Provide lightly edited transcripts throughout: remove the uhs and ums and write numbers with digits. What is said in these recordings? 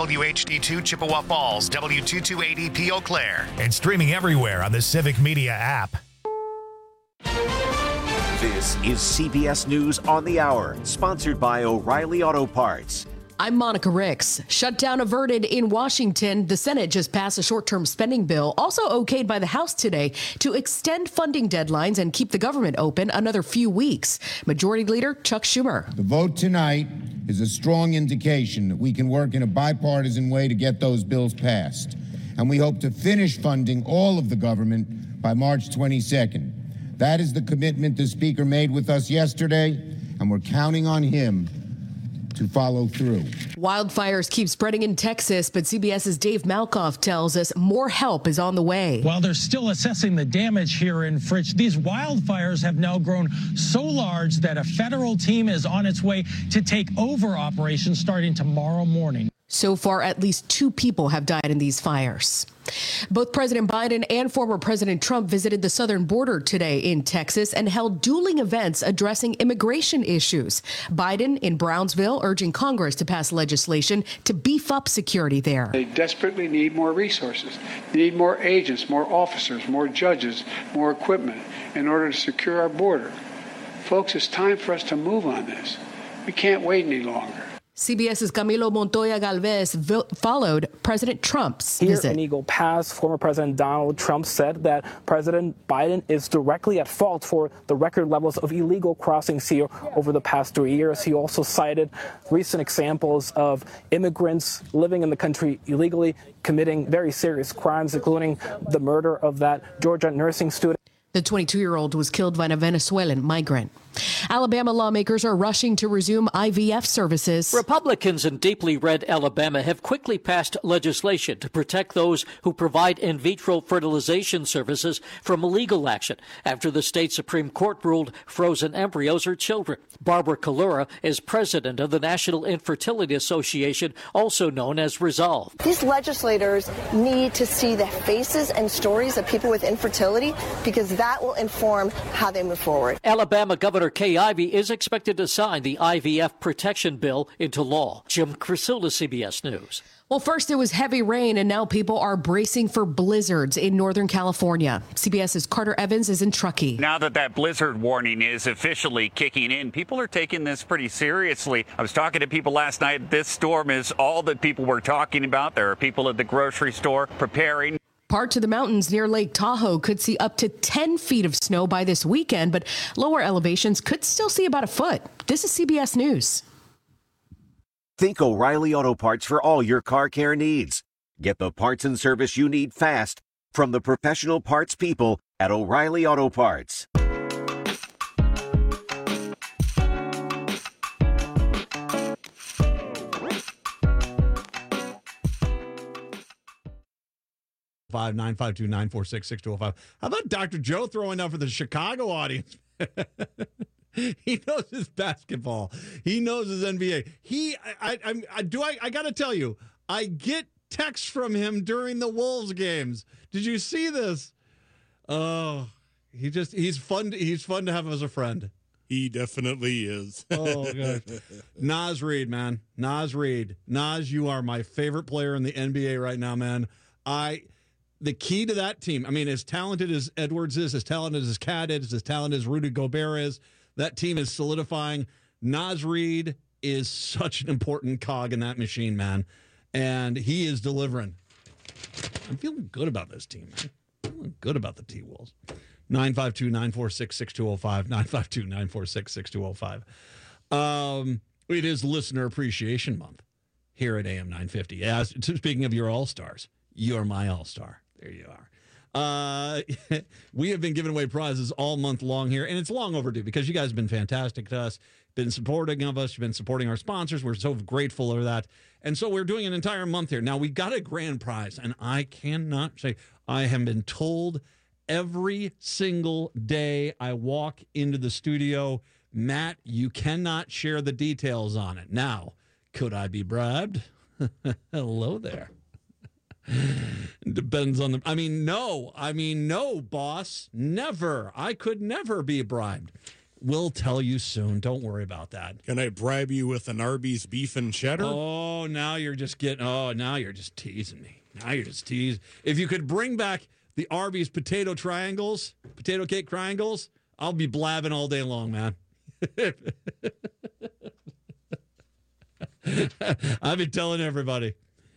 WHD2 Chippewa Falls, W228EP Eau Claire. And streaming everywhere on the Civic Media app. This is CBS News on the Hour, sponsored by O'Reilly Auto Parts. I'm Monica Ricks. Shutdown averted in Washington. The Senate just passed a short-term spending bill, also okayed by the House today, to extend funding deadlines and keep the government open another few weeks. Majority Leader Chuck Schumer. The vote tonight is a strong indication that we can work in a bipartisan way to get those bills passed. And we hope to finish funding all of the government by March 22nd. That is the commitment the Speaker made with us yesterday, and we're counting on him to follow through. Wildfires keep spreading in Texas, but CBS's Dave Malkoff tells us more help is on the way. While they're still assessing the damage here in Fritch, these wildfires have now grown so large that a federal team is on its way to take over operations starting tomorrow morning. So far, at least 2 people have died in these fires. Both President Biden and former President Trump visited the southern border today in Texas and held dueling events addressing immigration issues. Biden in Brownsville urging Congress to pass legislation to beef up security there. They desperately need more resources. They need more agents, more officers, more judges, more equipment in order to secure our border. Folks, it's time for us to move on this. We can't wait any longer. CBS's Camilo Montoya Galvez followed President Trump's visit. Here in Eagle Pass, former President Donald Trump said that President Biden is directly at fault for the record levels of illegal crossings here over the past 3 years. He also cited recent examples of immigrants living in the country illegally, committing very serious crimes, including the murder of that Georgia nursing student. The 22-year-old was killed by a Venezuelan migrant. Alabama lawmakers are rushing to resume IVF services. Republicans in deeply red Alabama have quickly passed legislation to protect those who provide in vitro fertilization services from illegal action after the state Supreme Court ruled frozen embryos are children. Barbara Kalura is president of the National Infertility Association, also known as Resolve. These legislators need to see the faces and stories of people with infertility because that will inform how they move forward. Alabama Governor Kay Ivey is expected to sign the IVF protection bill into law. Jim Crisula, CBS News. Well, first it was heavy rain, and now people are bracing for blizzards in Northern California. CBS's Carter Evans is in Truckee. Now that blizzard warning is officially kicking in, people are taking this pretty seriously. I was talking to people last night. This storm is all that people were talking about. There are people at the grocery store preparing. Parts of the mountains near Lake Tahoe could see up to 10 feet of snow by this weekend, but lower elevations could still see about a foot. This is CBS News. Think O'Reilly Auto Parts for all your car care needs. Get the parts and service you need fast from the professional parts people at O'Reilly Auto Parts. How about Dr. Joe throwing up for the Chicago audience? He knows his basketball. He knows his NBA. I got to tell you, I get texts from him during the Wolves games. Did you see this? Oh, he's fun. He's fun to have as a friend. He definitely is. Oh, gosh. Naz Reid, man. Naz Reid. Naz, you are my favorite player in the NBA right now, man. The key to that team, I mean, as talented as Edwards is, as talented as Cat is, as talented as Rudy Gobert is, that team is solidifying. Naz Reid is such an important cog in that machine, man. And he is delivering. I'm feeling good about this team, man. I'm feeling good about the T-Wolves. 952-946-6205. 952-946-6205. It is Listener Appreciation Month here at AM 950. As, speaking of your all-stars, you're my all-star. There you are. We have been giving away prizes all month long here, and it's long overdue because you guys have been fantastic to us, been supporting of us, you've been supporting our sponsors. We're so grateful for that. And so we're doing an entire month here. Now, we got a grand prize, and I cannot say, I have been told every single day I walk into the studio, Matt, you cannot share the details on it. Now, could I be bribed? Hello there. Depends on no, boss. Never. I could never be bribed. We'll tell you soon. Don't worry about that. Can I bribe you with an Arby's beef and cheddar? Oh, now you're just teasing me. Now you're just teasing. If you could bring back the Arby's potato cake triangles, I'll be blabbing all day long, man. I've been telling everybody.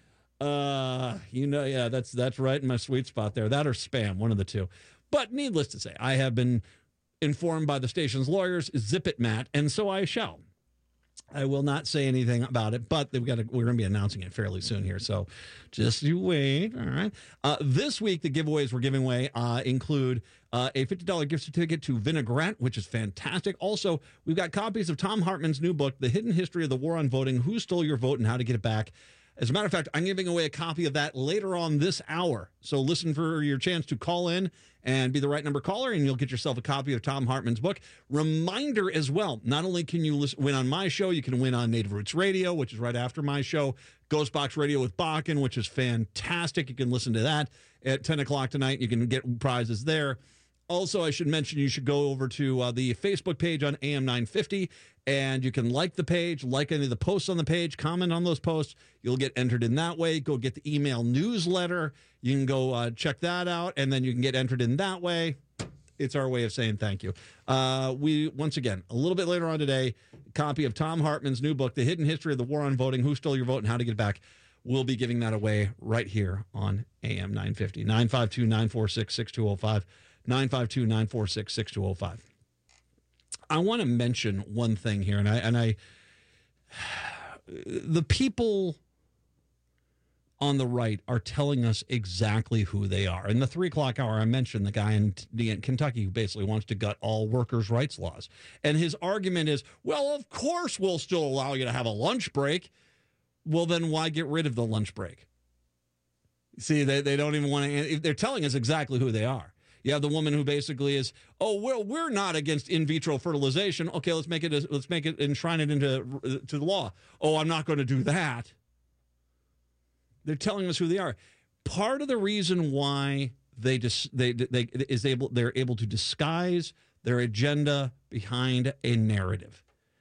That's right in my sweet spot there. That or Spam, one of the two. But needless to say, I have been informed by the station's lawyers, zip it, Matt, and so I shall. I will not say anything about it, but we're going to be announcing it fairly soon here, so just you wait, all right? This week, the giveaways we're giving away include a $50 gift certificate to Vinaigrette, which is fantastic. Also, we've got copies of Thom Hartmann's new book, The Hidden History of the War on Voting, Who Stole Your Vote and How to Get It Back. As a matter of fact, I'm giving away a copy of that later on this hour. So listen for your chance to call in and be the right number caller, and you'll get yourself a copy of Thom Hartmann's book. Reminder as well, not only can you win on my show, you can win on Native Roots Radio, which is right after my show, Ghost Box Radio with Bakken, which is fantastic. You can listen to that at 10 o'clock tonight. You can get prizes there. Also, I should mention you should go over to the Facebook page on AM 950, and you can like the page, like any of the posts on the page, comment on those posts. You'll get entered in that way. Go get the email newsletter. You can go check that out, and then you can get entered in that way. It's our way of saying thank you. Once again, a little bit later on today, a copy of Thom Hartmann's new book, The Hidden History of the War on Voting, Who Stole Your Vote and How to Get It Back. We'll be giving that away right here on AM 950. 952-946-6205. 952-946-6205. I want to mention one thing here, the people on the right are telling us exactly who they are. In the 3 o'clock hour, I mentioned the guy in Kentucky who basically wants to gut all workers' rights laws. And his argument is, well, of course we'll still allow you to have a lunch break. Well, then why get rid of the lunch break? See, they don't even want to. They're telling us exactly who they are. You have the woman who basically is, we're not against in vitro fertilization. Okay, let's make it enshrine it into the law. Oh, I'm not going to do that. They're telling us who they are. Part of the reason why they're able to disguise their agenda behind a narrative.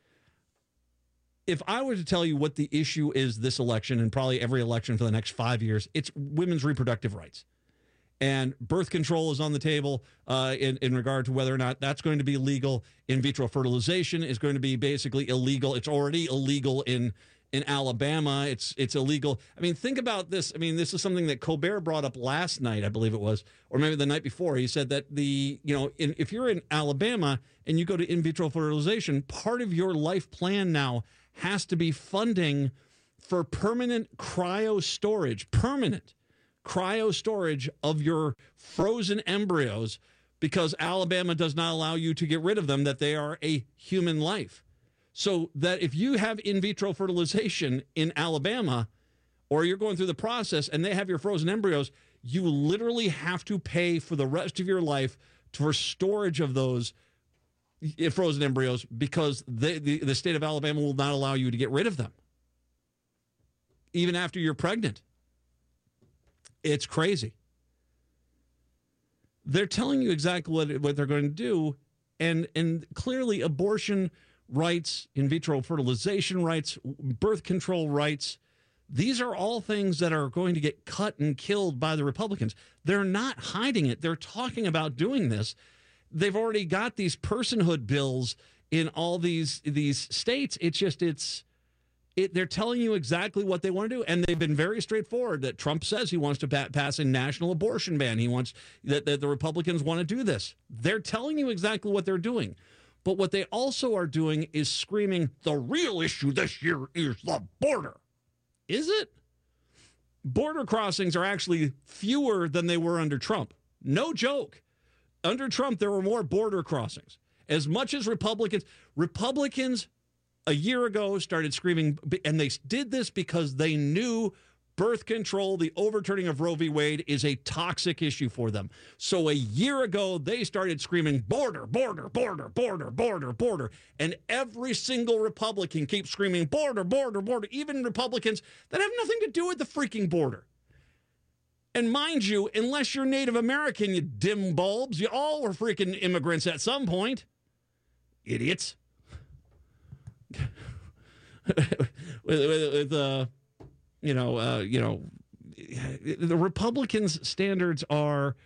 If I were to tell you what the issue is this election and probably every election for the next 5 years, it's women's reproductive rights. And birth control is on the table in regard to whether or not that's going to be legal. In vitro fertilization is going to be basically illegal. It's already illegal in Alabama. It's illegal. I mean, think about this. I mean, this is something that Colbert brought up last night, I believe it was, or maybe the night before. He said that if you're in Alabama and you go to in vitro fertilization, part of your life plan now has to be funding for permanent cryo storage of your frozen embryos, because Alabama does not allow you to get rid of them, that they are a human life. So that if you have in vitro fertilization in Alabama, or you're going through the process and they have your frozen embryos, you literally have to pay for the rest of your life for storage of those frozen embryos, because the state of Alabama will not allow you to get rid of them, even after you're pregnant. It's crazy. They're telling you exactly what they're going to do, and clearly abortion rights, in vitro fertilization rights, birth control rights, these are all things that are going to get cut and killed by the Republicans. They're not hiding it. They're talking about doing this. They've already got these personhood bills in all these states. They're telling you exactly what they want to do, and they've been very straightforward. That Trump says he wants to pass a national abortion ban. He wants that the Republicans want to do this. They're telling you exactly what they're doing. But what they also are doing is screaming, the real issue this year is the border. Is it? Border crossings are actually fewer than they were under Trump. No joke. Under Trump, there were more border crossings. As much as Republicans a year ago started screaming, and they did this because they knew birth control, the overturning of Roe v. Wade, is a toxic issue for them. So a year ago, they started screaming, border, border, border, border, border, border. And every single Republican keeps screaming, border, border, border, even Republicans that have nothing to do with the freaking border. And mind you, unless you're Native American, you dim bulbs, you all were freaking immigrants at some point. idiots. The Republicans' standards are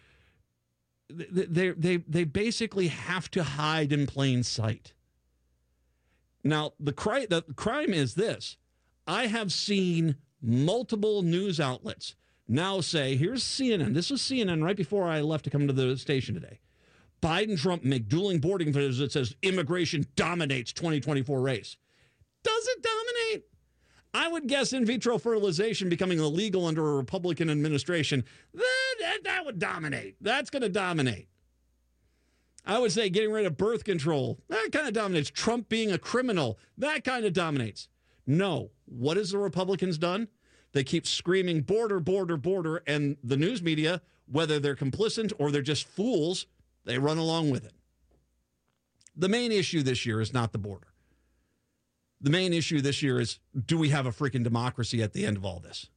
they basically have to hide in plain sight. Now, the crime is this. I have seen multiple news outlets now say, here's CNN. This was CNN right before I left to come to the station today. Biden, Trump make dueling boarding visits that says immigration dominates 2024 race. Does it dominate? I would guess in vitro fertilization becoming illegal under a Republican administration, that would dominate. That's going to dominate. I would say getting rid of birth control, that kind of dominates. Trump being a criminal, that kind of dominates. No. What has the Republicans done? They keep screaming border, border, border, and the news media, whether they're complicit or they're just fools, they run along with it. The main issue this year is not the border. The main issue this year is, do we have a freaking democracy at the end of all this?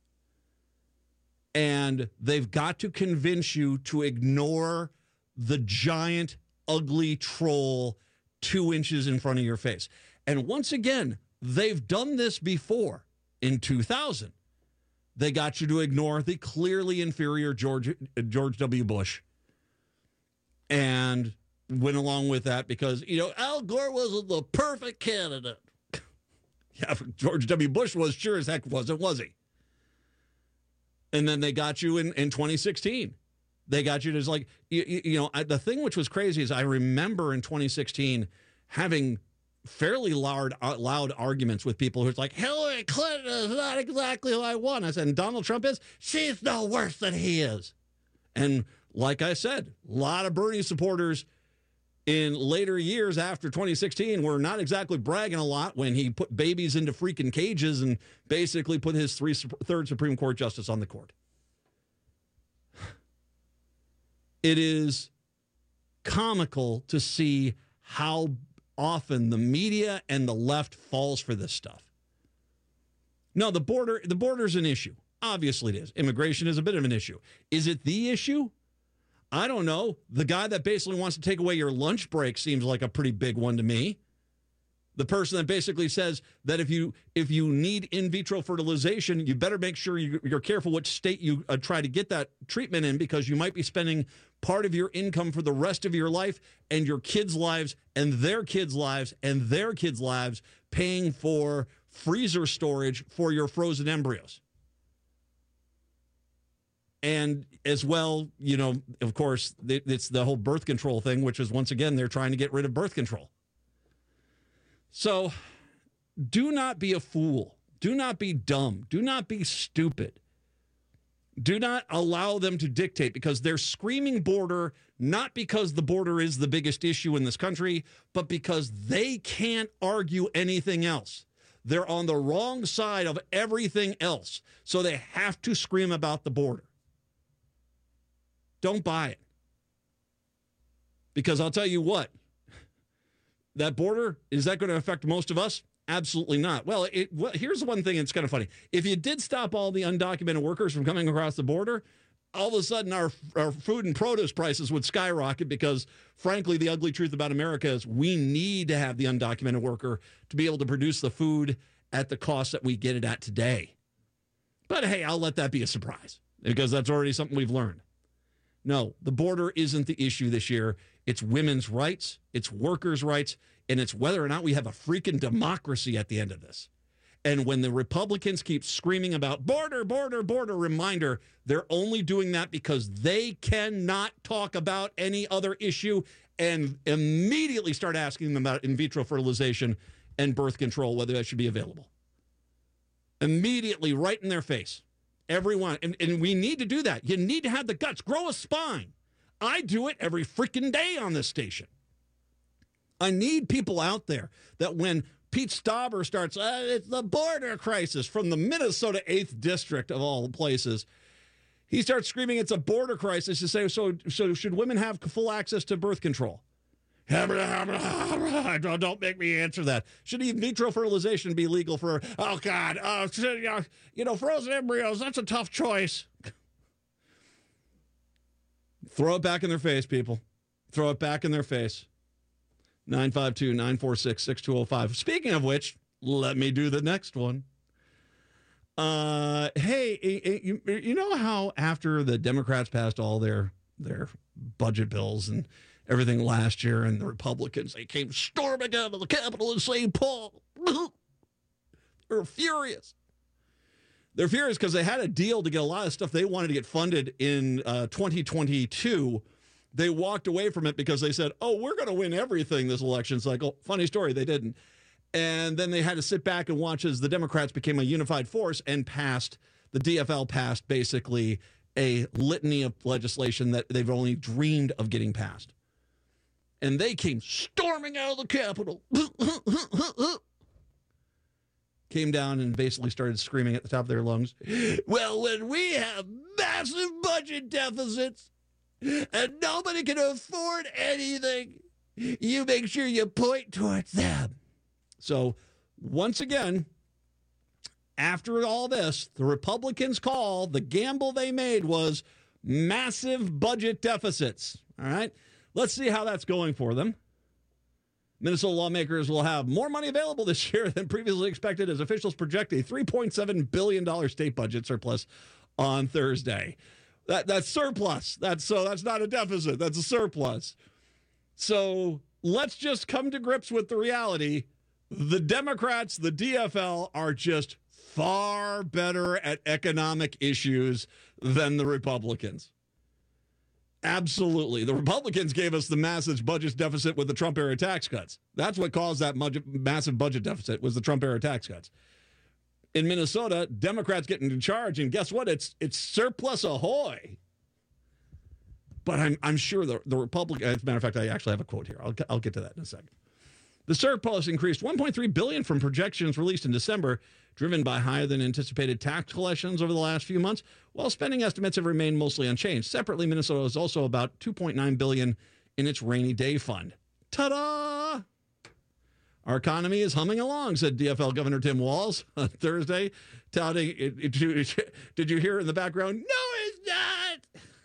And they've got to convince you to ignore the giant, ugly troll 2 inches in front of your face. And once again, they've done this before. In 2000, they got you to ignore the clearly inferior George W. Bush and went along with that because, Al Gore wasn't the perfect candidate. Yeah, George W. Bush was, sure as heck wasn't, was he? And then they got you in 2016. They got you to the thing which was crazy is I remember in 2016 having fairly loud arguments with people who's like, Hillary Clinton is not exactly who I want. I said, and Donald Trump is? She's no worse than he is. And like I said, a lot of Bernie supporters in later years after 2016 were not exactly bragging a lot when he put babies into freaking cages and basically put his third Supreme Court justice on the court. It is comical to see how often the media and the left falls for this stuff. No, the border's an issue. Obviously it is. Immigration is a bit of an issue. Is it the issue? I don't know. The guy that basically wants to take away your lunch break seems like a pretty big one to me. The person that basically says that if you need in vitro fertilization, you better make sure you're careful which state you try to get that treatment in because you might be spending part of your income for the rest of your life and your kids' lives and their kids' lives and their kids' lives paying for freezer storage for your frozen embryos. And as well, of course, it's the whole birth control thing, which is, once again, they're trying to get rid of birth control. So do not be a fool. Do not be dumb. Do not be stupid. Do not allow them to dictate because they're screaming border, not because the border is the biggest issue in this country, but because they can't argue anything else. They're on the wrong side of everything else, so they have to scream about the border. Don't buy it. Because I'll tell you what, that border, is that going to affect most of us? Absolutely not. Well, here's one thing that's kind of funny. If you did stop all the undocumented workers from coming across the border, all of a sudden our food and produce prices would skyrocket because, frankly, the ugly truth about America is we need to have the undocumented worker to be able to produce the food at the cost that we get it at today. But, hey, I'll let that be a surprise because that's already something we've learned. No, the border isn't the issue this year. It's women's rights, it's workers' rights, and it's whether or not we have a freaking democracy at the end of this. And when the Republicans keep screaming about border, border, border, reminder, they're only doing that because they cannot talk about any other issue and immediately start asking them about in vitro fertilization and birth control, whether that should be available. Immediately, right in their face. Everyone, and we need to do that. You need to have the guts. Grow a spine. I do it every freaking day on this station. I need people out there that when Pete Stauber starts, it's the border crisis from the Minnesota 8th District of all places, he starts screaming it's a border crisis to say, so should women have full access to birth control? Don't make me answer that. Should in vitro fertilization be legal for, oh, God, frozen embryos, that's a tough choice. Throw it back in their face, people. Throw it back in their face. 952-946-6205. Speaking of which, let me do the next one. Hey, you know how after the Democrats passed all their budget bills and everything last year, and the Republicans, they came storming out of the Capitol in St. Paul. They're furious. They're furious because they had a deal to get a lot of stuff they wanted to get funded in 2022. They walked away from it because they said, oh, we're going to win everything this election cycle. Funny story, they didn't. And then they had to sit back and watch as the Democrats became a unified force and the DFL passed basically a litany of legislation that they've only dreamed of getting passed. And they came storming out of the Capitol. Came down and basically started screaming at the top of their lungs, well, when we have massive budget deficits and nobody can afford anything, you make sure you point towards them. So, once again, after all this, the Republicans' call, the gamble they made was massive budget deficits. All right? Let's see how that's going for them. Minnesota lawmakers will have more money available this year than previously expected as officials project a $3.7 billion state budget surplus on Thursday. That's surplus. That's not a deficit. That's a surplus. So let's just come to grips with the reality. The Democrats, the DFL, are just far better at economic issues than the Republicans. Absolutely. The Republicans gave us the massive budget deficit with the Trump-era tax cuts. That's what caused that massive budget deficit, was the Trump-era tax cuts. In Minnesota, Democrats get into charge, and guess what? It's surplus ahoy. But I'm sure the Republican, as a matter of fact, I actually have a quote here. I'll get to that in a second. The surplus increased $1.3 billion from projections released in December, driven by higher than anticipated tax collections over the last few months, while spending estimates have remained mostly unchanged. Separately, Minnesota is also about $2.9 billion in its rainy day fund. Ta-da! Our economy is humming along, said DFL Governor Tim Walz on Thursday, touting, did you hear it in the background? No, it's not!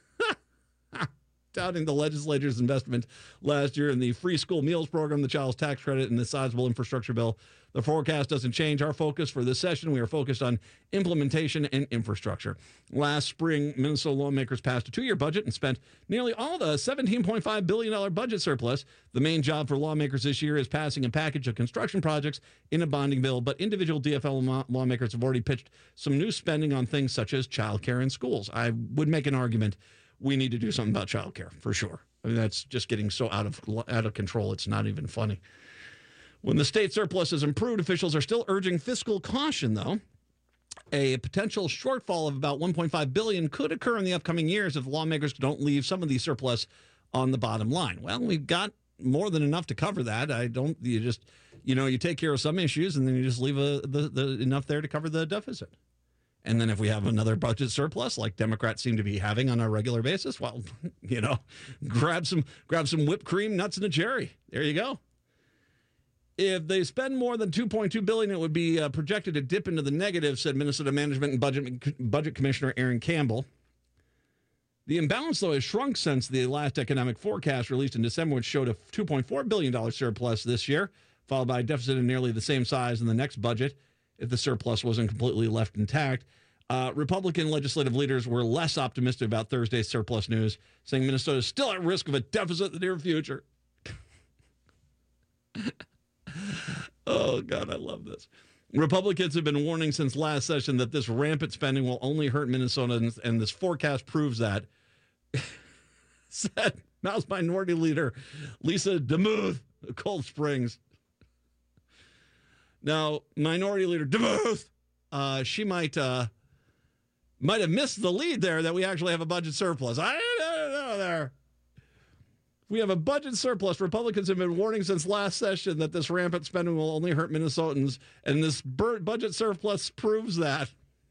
Touting the legislature's investment last year in the free school meals program, the child's tax credit, and the sizable infrastructure bill. The forecast doesn't change. Our focus for this session, we are focused on implementation and infrastructure. Last spring, Minnesota lawmakers passed a 2-year budget and spent nearly all the $17.5 billion budget surplus. The main job for lawmakers this year is passing a package of construction projects in a bonding bill, but individual DFL lawmakers have already pitched some new spending on things such as child care in schools. I would make an argument we need to do something about child care, for sure. I mean, that's just getting so out of control, it's not even funny. When the state surplus is improved, officials are still urging fiscal caution, though. A potential shortfall of about $1.5 billion could occur in the upcoming years if lawmakers don't leave some of the surplus on the bottom line. Well, we've got more than enough to cover that. You take care of some issues and then you just leave enough there to cover the deficit. And then if we have another budget surplus, like Democrats seem to be having on a regular basis, well, grab some whipped cream, nuts, and a cherry. There you go. If they spend more than $2.2 billion, it would be projected to dip into the negative, said Minnesota Management and Budget Commissioner Aaron Campbell. The imbalance, though, has shrunk since the last economic forecast released in December, which showed a $2.4 billion surplus this year, followed by a deficit of nearly the same size in the next budget if the surplus wasn't completely left intact. Republican legislative leaders were less optimistic about Thursday's surplus news, saying Minnesota is still at risk of a deficit in the near future. Oh, God, I love this. Republicans have been warning since last session that this rampant spending will only hurt Minnesota, and this forecast proves that, said House Minority Leader Lisa DeMuth of Cold Springs. Now, Minority Leader DeMuth, she might have missed the lead there that we actually have a budget surplus. I don't know there. We have a budget surplus. Republicans have been warning since last session that this rampant spending will only hurt Minnesotans, and this budget surplus proves that.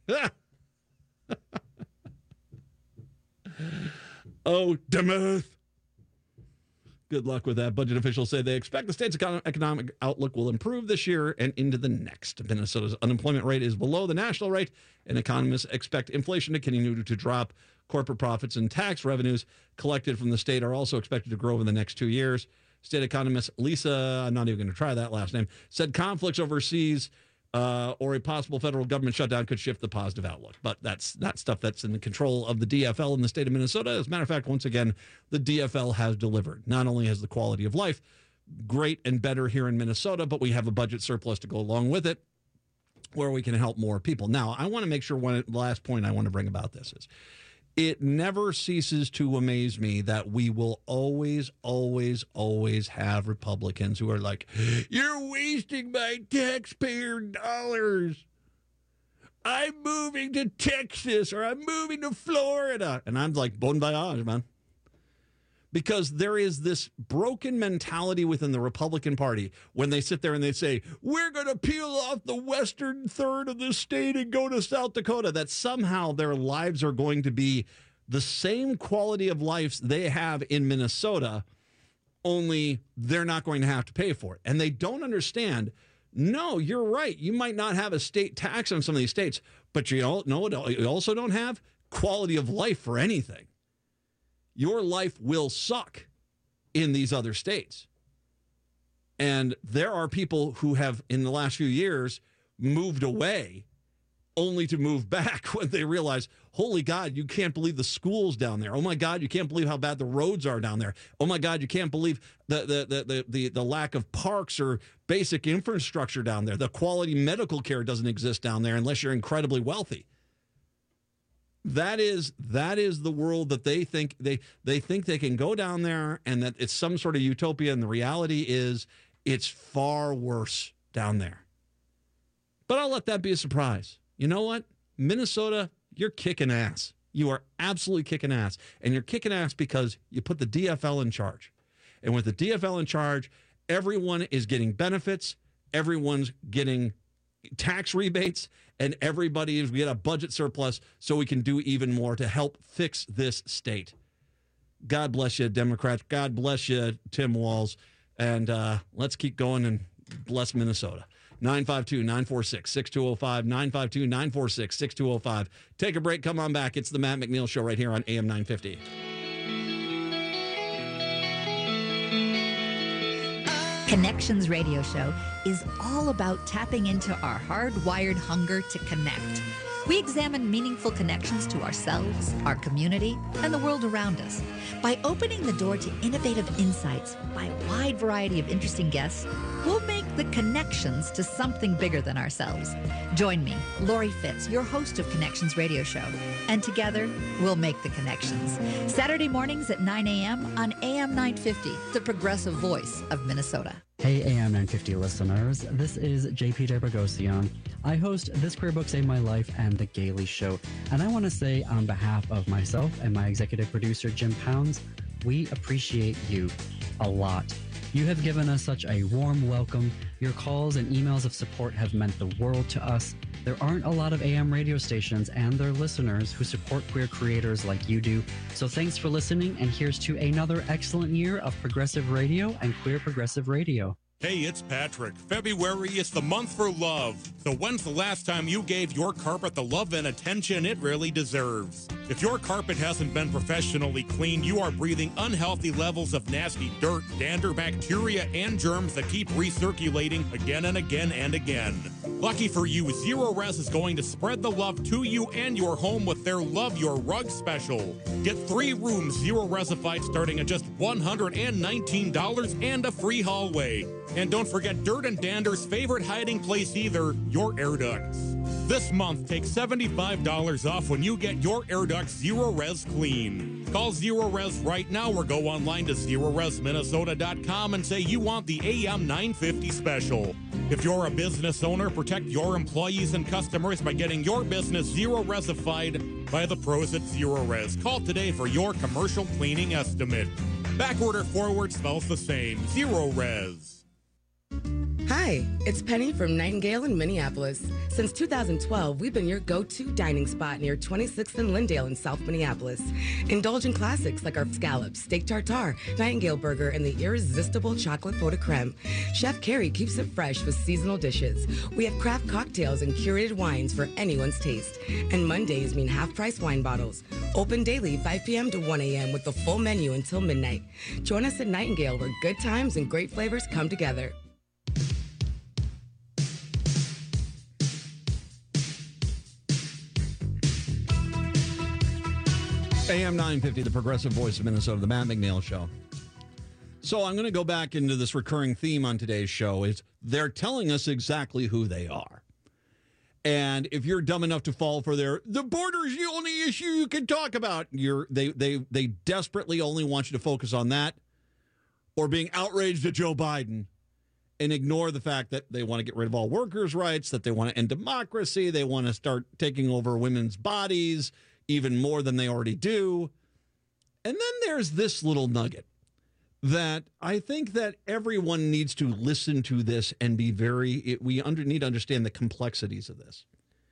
Oh, DeMuth. Good luck with that. Budget officials say they expect the state's economic outlook will improve this year and into the next. Minnesota's unemployment rate is below the national rate, and economists expect inflation to continue to drop. Corporate profits and tax revenues collected from the state are also expected to grow over the next 2 years. State economist Lisa, I'm not even going to try that last name, said conflicts overseas or a possible federal government shutdown could shift the positive outlook. But that's not stuff that's in the control of the DFL in the state of Minnesota. As a matter of fact, once again, the DFL has delivered. Not only has the quality of life great and better here in Minnesota, but we have a budget surplus to go along with it where we can help more people. Now, I want to make sure the last point I want to bring about this is it never ceases to amaze me that we will always, always, always have Republicans who are like, you're wasting my taxpayer dollars. I'm moving to Texas or I'm moving to Florida. And I'm like, bon voyage, man. Because there is this broken mentality within the Republican Party when they sit there and they say, we're going to peel off the western third of the state and go to South Dakota, that somehow their lives are going to be the same quality of lives they have in Minnesota, only they're not going to have to pay for it. And they don't understand, no, you're right. You might not have a state tax on some of these states, but you also don't have quality of life for anything. Your life will suck in these other states. And there are people who have, in the last few years, moved away only to move back when they realize, holy God, you can't believe the schools down there. Oh, my God, you can't believe how bad the roads are down there. Oh, my God, you can't believe the lack of parks or basic infrastructure down there. The quality medical care doesn't exist down there unless you're incredibly wealthy. That is the world that they think they think they can go down there and that it's some sort of utopia. And the reality is it's far worse down there. But I'll let that be a surprise. You know what? Minnesota, you're kicking ass. You are absolutely kicking ass. And you're kicking ass because you put the DFL in charge. And with the DFL in charge, everyone is getting benefits. Everyone's getting tax rebates, and everybody is, we get a budget surplus so we can do even more to help fix this state. God bless you, Democrats. God bless you, Tim Walz. And let's keep going and bless Minnesota. 952-946-6205, 952-946-6205. Take a break. Come on back. It's the Matt McNeil Show right here on AM 950. Connections Radio Show is all about tapping into our hardwired hunger to connect. We examine meaningful connections to ourselves, our community, and the world around us. By opening the door to innovative insights by a wide variety of interesting guests, we'll make the connections to something bigger than ourselves. Join me, Lori Fitz, your host of Connections Radio Show, and together we'll make the connections. Saturday mornings at 9 a.m. on AM 950, the progressive voice of Minnesota. Hey AM 950 listeners, this is JP Debragosian. I host This Queer Book Saved My Life and The Gailey Show, and I want to say on behalf of myself and my executive producer Jim Pounds, we appreciate you a lot. You have given us such a warm welcome. Your calls and emails of support have meant the world to us. There aren't a lot of AM radio stations and their listeners who support queer creators like you do. So thanks for listening, and here's to another excellent year of progressive radio and queer progressive radio. Hey, it's Patrick. February is the month for love. So when's the last time you gave your carpet the love and attention it really deserves? If your carpet hasn't been professionally cleaned, you are breathing unhealthy levels of nasty dirt, dander, bacteria, and germs that keep recirculating again and again and again. Lucky for you, Zero Res is going to spread the love to you and your home with their Love Your Rug special. Get 3 rooms Zero Resified starting at just $119 and a free hallway. And don't forget Dirt and Dander's favorite hiding place either, your air ducts. This month, take $75 off when you get your air ducts Zero Res clean. Call Zero Res right now or go online to ZeroResMinnesota.com and say you want the AM 950 special. If you're a business owner, protect your employees and customers by getting your business Zero Resified by the pros at Zero Res. Call today for your commercial cleaning estimate. Backward or forward smells the same. Zero Res. Hi, it's Penny from Nightingale in Minneapolis. Since 2012, we've been your go-to dining spot near 26th and Lyndale in South Minneapolis. Indulge in classics like our scallops, steak tartare, Nightingale burger, and the irresistible chocolate pot de creme. Chef Carrie keeps it fresh with seasonal dishes. We have craft cocktails and curated wines for anyone's taste. And Mondays mean half-price wine bottles. Open daily 5 p.m. to 1 a.m. with the full menu until midnight. Join us at Nightingale where good times and great flavors come together. AM 950, the progressive voice of Minnesota, the Matt McNeil Show. So I'm going to go back into this recurring theme on today's show. Is they're telling us exactly who they are. And if you're dumb enough to fall for the border is the only issue you can talk about, they desperately only want you to focus on that or being outraged at Joe Biden and ignore the fact that they want to get rid of all workers' rights, that they want to end democracy, they want to start taking over women's bodies even more than they already do. And then there's this little nugget that I think that everyone needs to listen to this and be need to understand the complexities of this.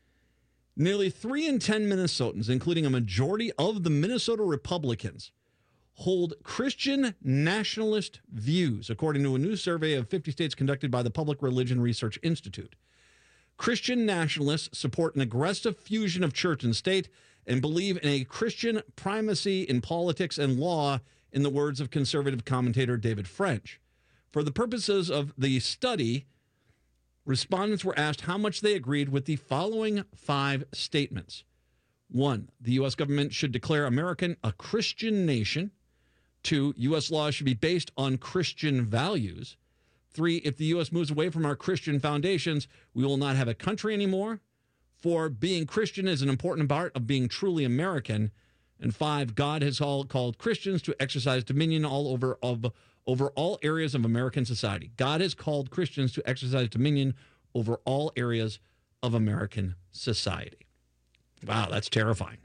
Nearly 3 in 10 Minnesotans, including a majority of the Minnesota Republicans, hold Christian nationalist views, according to a new survey of 50 states conducted by the Public Religion Research Institute. Christian nationalists support an aggressive fusion of church and state and believe in a Christian primacy in politics and law, in the words of conservative commentator David French. For the purposes of the study, respondents were asked how much they agreed with the following 5 statements. 1, the U.S. government should declare America a Christian nation. 2, U.S. laws should be based on Christian values. 3, if the U.S. moves away from our Christian foundations, we will not have a country anymore. 4, being Christian is an important part of being truly American. And 5, God has called Christians to exercise dominion over all areas of American society. God has called Christians to exercise dominion over all areas of American society. Wow, that's terrifying.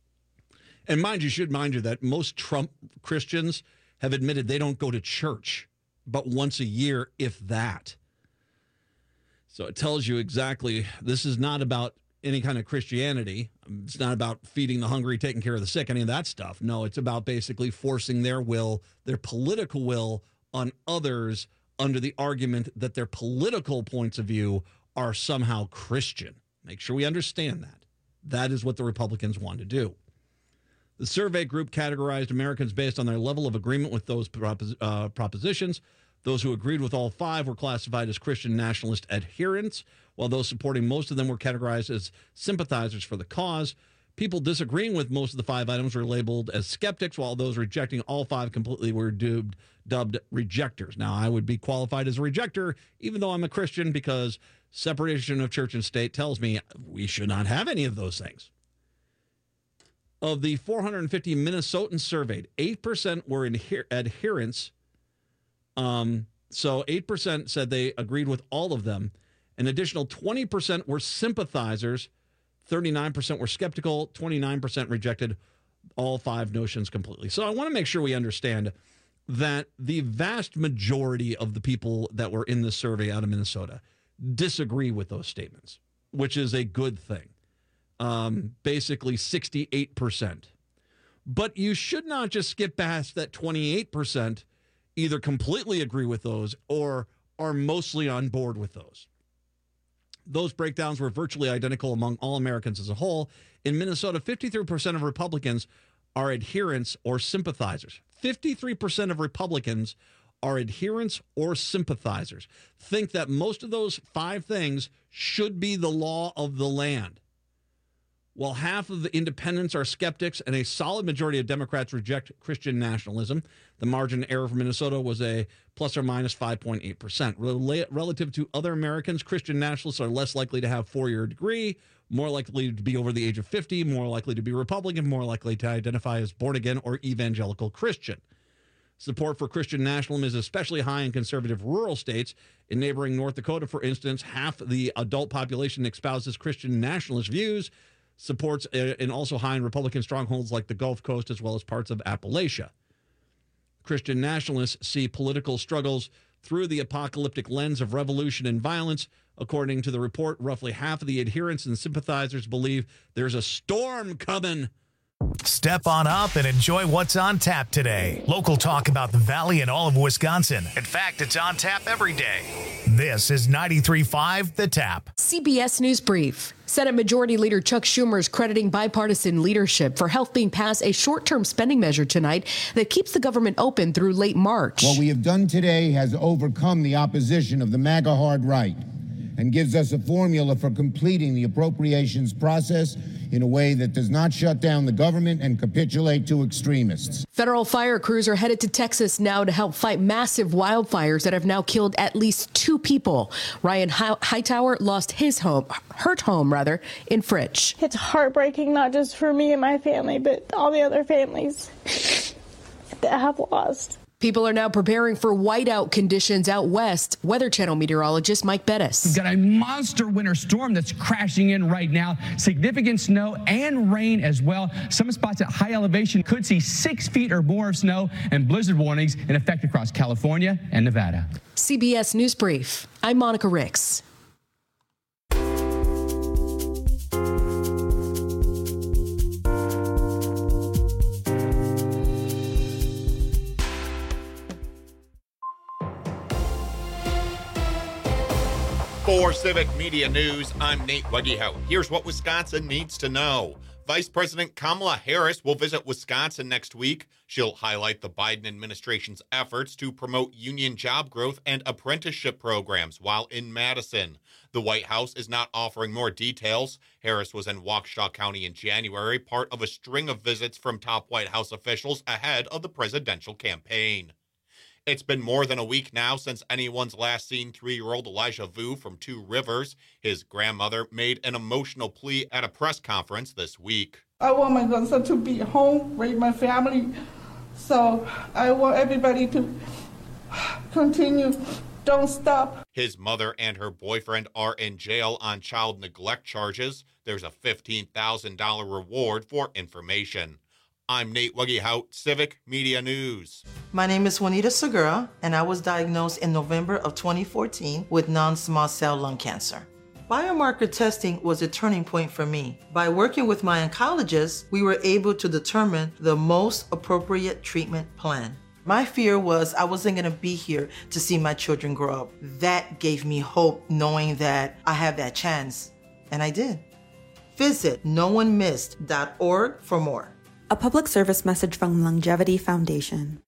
And mind you that most Trump Christians have admitted they don't go to church but once a year, if that. So it tells you exactly, this is not about any kind of Christianity. It's not about feeding the hungry, taking care of the sick, any of that stuff. No, it's about basically forcing their will, their political will, on others under the argument that their political points of view are somehow Christian. Make sure we understand that. That is what the Republicans want to do. The survey group categorized Americans based on their level of agreement with those propositions. Those who agreed with all 5 were classified as Christian nationalist adherents, while those supporting most of them were categorized as sympathizers for the cause. People disagreeing with most of the 5 items were labeled as skeptics, while those rejecting all 5 completely were dubbed rejectors. Now, I would be qualified as a rejector, even though I'm a Christian, because separation of church and state tells me we should not have any of those things. Of the 450 Minnesotans surveyed, 8% were adherents. So 8% said they agreed with all of them. An additional 20% were sympathizers. 39% were skeptical. 29% rejected all 5 notions completely. So I want to make sure we understand that the vast majority of the people that were in this survey out of Minnesota disagree with those statements, which is a good thing. Basically 68%. But you should not just skip past that 28%, either completely agree with those or are mostly on board with those. Those breakdowns were virtually identical among all Americans as a whole. In Minnesota, 53% of Republicans are adherents or sympathizers. 53% of Republicans are adherents or sympathizers. Think that most of those 5 things should be the law of the land. While half of the independents are skeptics and a solid majority of Democrats reject Christian nationalism, the margin of error for Minnesota was a plus or minus 5.8%. Relative to other Americans, Christian nationalists are less likely to have a 4-year degree, more likely to be over the age of 50, more likely to be Republican, more likely to identify as born-again or evangelical Christian. Support for Christian nationalism is especially high in conservative rural states. In neighboring North Dakota, for instance, half the adult population espouses Christian nationalist views. Supports and also high in Republican strongholds like the Gulf Coast as well as parts of Appalachia. Christian nationalists see political struggles through the apocalyptic lens of revolution and violence. According to the report, roughly half of the adherents and sympathizers believe there's a storm coming. Step on up and enjoy what's on tap today. Local talk about the Valley and all of Wisconsin. In fact, it's on tap every day. This is 93.5 The Tap. CBS News Brief. Senate Majority Leader Chuck Schumer is crediting bipartisan leadership for helping pass a short-term spending measure tonight that keeps the government open through late March. What we have done today has overcome the opposition of the MAGA hard right and gives us a formula for completing the appropriations process in a way that does not shut down the government and capitulate to extremists. Federal fire crews are headed to Texas now to help fight massive wildfires that have now killed at least 2 people. Ryan Hightower lost his home, in Fritch. It's heartbreaking, not just for me and my family, but all the other families that have lost. People are now preparing for whiteout conditions out west. Weather Channel meteorologist Mike Bettis. We've got a monster winter storm that's crashing in right now. Significant snow and rain as well. Some spots at high elevation could see 6 feet or more of snow, and blizzard warnings in effect across California and Nevada. CBS News Brief. I'm Monica Ricks. For Civic Media News, I'm Nate Weggehout. Here's what Wisconsin needs to know. Vice President Kamala Harris will visit Wisconsin next week. She'll highlight the Biden administration's efforts to promote union job growth and apprenticeship programs while in Madison. The White House is not offering more details. Harris was in Waukesha County in January, part of a string of visits from top White House officials ahead of the presidential campaign. It's been more than a week now since anyone's last seen 3-year-old Elijah Vu from Two Rivers. His grandmother made an emotional plea at a press conference this week. I want my grandson to be home, raise my family. So I want everybody to continue. Don't stop. His mother and her boyfriend are in jail on child neglect charges. There's a $15,000 reward for information. I'm Nate Weggehout, Civic Media News. My name is Juanita Segura, and I was diagnosed in November of 2014 with non-small cell lung cancer. Biomarker testing was a turning point for me. By working with my oncologist, we were able to determine the most appropriate treatment plan. My fear was I wasn't going to be here to see my children grow up. That gave me hope, knowing that I have that chance, and I did. Visit NoOneMissed.org for more. A public service message from Longevity Foundation.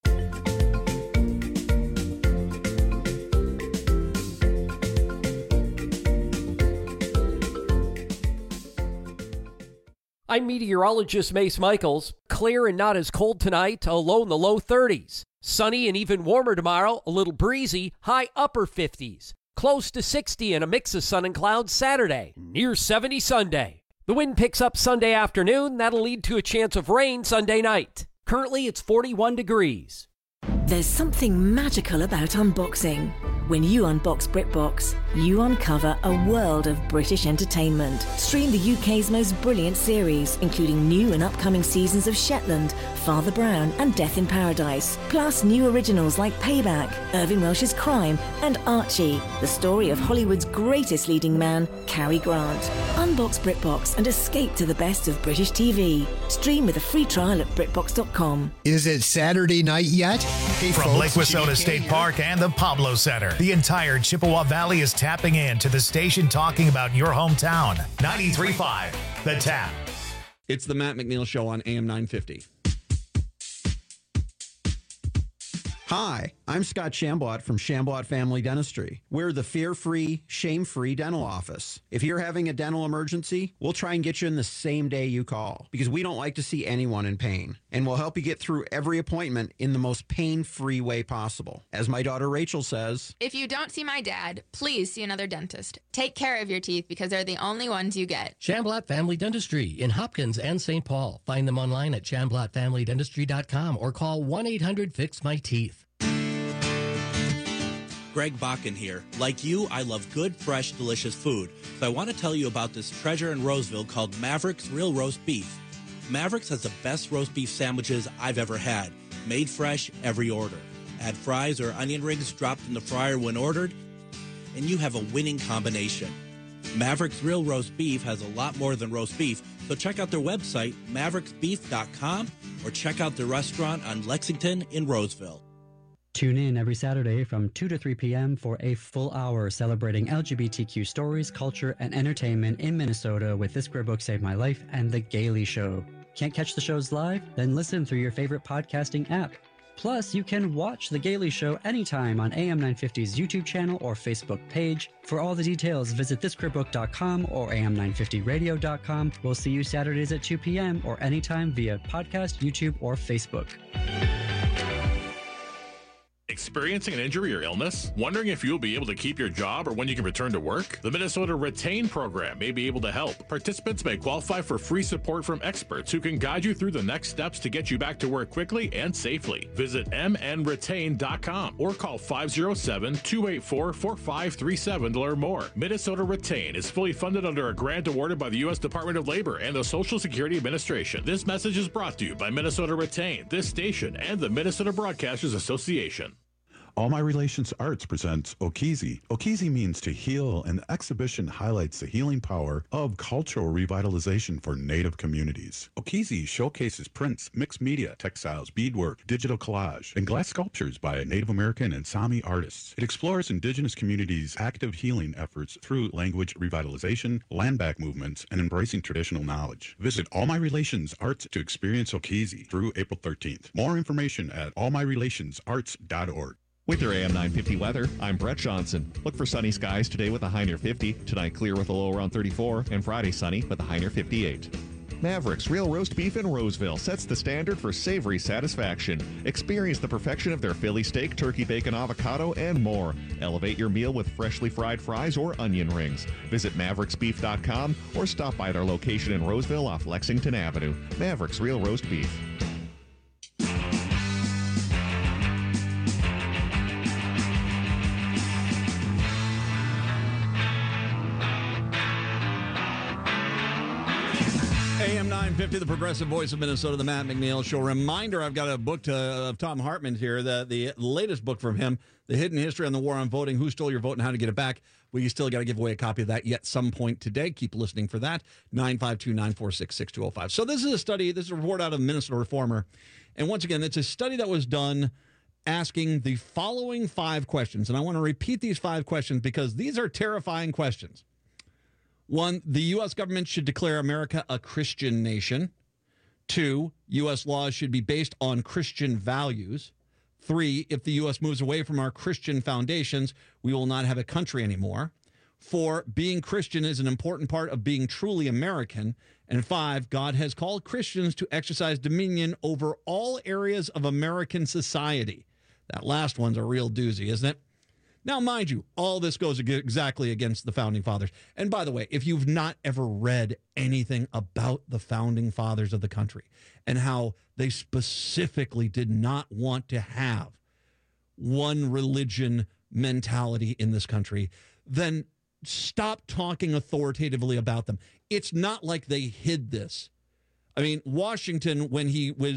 I'm meteorologist Mace Michaels. Clear and not as cold tonight, a low in the low 30s. Sunny and even warmer tomorrow, a little breezy, high upper 50s. Close to 60 and a mix of sun and clouds Saturday, near 70 Sunday. The wind picks up Sunday afternoon. That'll lead to a chance of rain Sunday night. Currently, it's 41 degrees. There's something magical about unboxing. When you unbox BritBox, you uncover a world of British entertainment. Stream the UK's most brilliant series, including new and upcoming seasons of Shetland, Father Brown, and Death in Paradise. Plus new originals like Payback, Irving Welsh's Crime, and Archie, the story of Hollywood's greatest leading man, Cary Grant. Unbox BritBox and escape to the best of British TV. Stream with a free trial at BritBox.com. Is it Saturday night yet? Hey, from folks, Lake Wissota State Park and the Pablo Center, the entire Chippewa Valley is tapping in to the station talking about your hometown. 93.5 The Tap. It's the Matt McNeil Show on AM 950. Hi, I'm Scott Shambot from Shambot Family Dentistry. We're the fear-free, shame-free dental office. If you're having a dental emergency, we'll try and get you in the same day you call because we don't like to see anyone in pain. And we'll help you get through every appointment in the most pain-free way possible. As my daughter Rachel says, if you don't see my dad, please see another dentist. Take care of your teeth because they're the only ones you get. Shambot Family Dentistry in Hopkins and St. Paul. Find them online at ShambotFamilyDentistry.com or call 1-800-FIX-MY-TEETH. Greg Bakken here. Like you, I love good, fresh, delicious food. So I want to tell you about this treasure in Roseville called Mavericks Real Roast Beef. Mavericks has the best roast beef sandwiches I've ever had. Made fresh, every order. Add fries or onion rings dropped in the fryer when ordered, and you have a winning combination. Maverick's Real Roast Beef has a lot more than roast beef, so check out their website, mavericksbeef.com, or check out their restaurant on Lexington in Roseville. Tune in every Saturday from 2 to 3 p.m. for a full hour celebrating LGBTQ stories, culture, and entertainment in Minnesota with This Queer Book Saved My Life and The Gaily Show. Can't catch the shows live? Then listen through your favorite podcasting app. Plus, you can watch The Gaily Show anytime on AM 950's YouTube channel or Facebook page. For all the details, visit thisqueerbook.com or am950radio.com. We'll see you Saturdays at 2 p.m. or anytime via podcast, YouTube, or Facebook. Experiencing an injury or illness? Wondering if you'll be able to keep your job or when you can return to work? The Minnesota Retain program may be able to help. Participants may qualify for free support from experts who can guide you through the next steps to get you back to work quickly and safely. Visit mnretain.com or call 507-284-4537 to learn more. Minnesota Retain is fully funded under a grant awarded by the U.S. Department of Labor and the Social Security Administration. This message is brought to you by Minnesota Retain, this station, and the Minnesota Broadcasters Association. All My Relations Arts presents Okizi. Okizi means to heal, and the exhibition highlights the healing power of cultural revitalization for Native communities. Okizi showcases prints, mixed media, textiles, beadwork, digital collage, and glass sculptures by Native American and Sami artists. It explores Indigenous communities' active healing efforts through language revitalization, land back movements, and embracing traditional knowledge. Visit All My Relations Arts to experience Okizi through April 13th. More information at allmyrelationsarts.org. With your AM 950 weather, I'm Brett Johnson. Look for sunny skies today with a high near 50. Tonight clear with a low around 34. And Friday sunny with a high near 58. Maverick's Real Roast Beef in Roseville sets the standard for savory satisfaction. Experience the perfection of their Philly steak, turkey bacon, avocado, and more. Elevate your meal with freshly fried fries or onion rings. Visit mavericksbeef.com or stop by their location in Roseville off Lexington Avenue. Maverick's Real Roast Beef. AM 950, the progressive voice of Minnesota, the Matt McNeil Show. Reminder, I've got a book of Tom Hartman here, the latest book from him, The Hidden History on the War on Voting, Who Stole Your Vote and How to Get It Back. We still got to give away a copy of that yet some point today. Keep listening for that. 952-946-6205. So this is a study, this is a report out of Minnesota Reformer. And once again, it's a study that was done asking the following 5 questions. And I want to repeat these 5 questions because these are terrifying questions. 1, the U.S. government should declare America a Christian nation. 2, U.S. laws should be based on Christian values. 3, if the U.S. moves away from our Christian foundations, we will not have a country anymore. 4, being Christian is an important part of being truly American. And 5, God has called Christians to exercise dominion over all areas of American society. That last one's a real doozy, isn't it? Now, mind you, all this goes exactly against the Founding Fathers. And by the way, if you've not ever read anything about the Founding Fathers of the country and how they specifically did not want to have one religion mentality in this country, then stop talking authoritatively about them. It's not like they hid this. I mean, Washington, when he was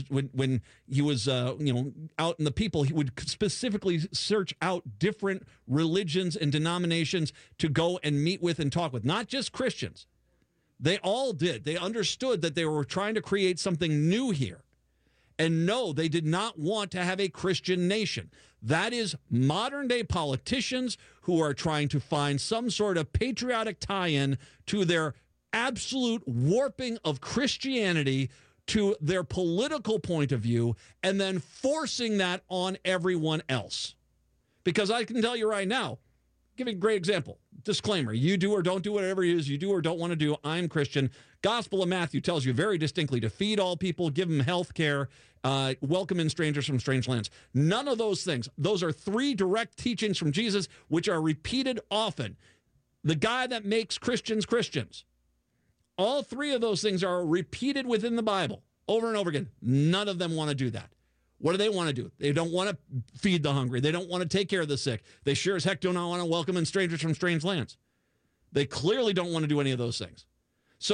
out in the people, he would specifically search out different religions and denominations to go and meet with and talk with, not just Christians. They all did. They understood that they were trying to create something new here. And no, they did not want to have a Christian nation. That is modern day politicians who are trying to find some sort of patriotic tie-in to their absolute warping of Christianity to their political point of view and then forcing that on everyone else. Because I can tell you right now, give you a great example. Disclaimer, you do or don't do whatever it is you do or don't want to do. I'm Christian. Gospel of Matthew tells you very distinctly to feed all people, give them health care, welcome in strangers from strange lands. None of those things. Those are 3 direct teachings from Jesus, which are repeated often. The guy that makes Christians Christians. All 3 of those things are repeated within the Bible over and over again. None of them want to do that. What do they want to do? They don't want to feed the hungry. They don't want to take care of the sick. They sure as heck do not want to welcome in strangers from strange lands. They clearly don't want to do any of those things. So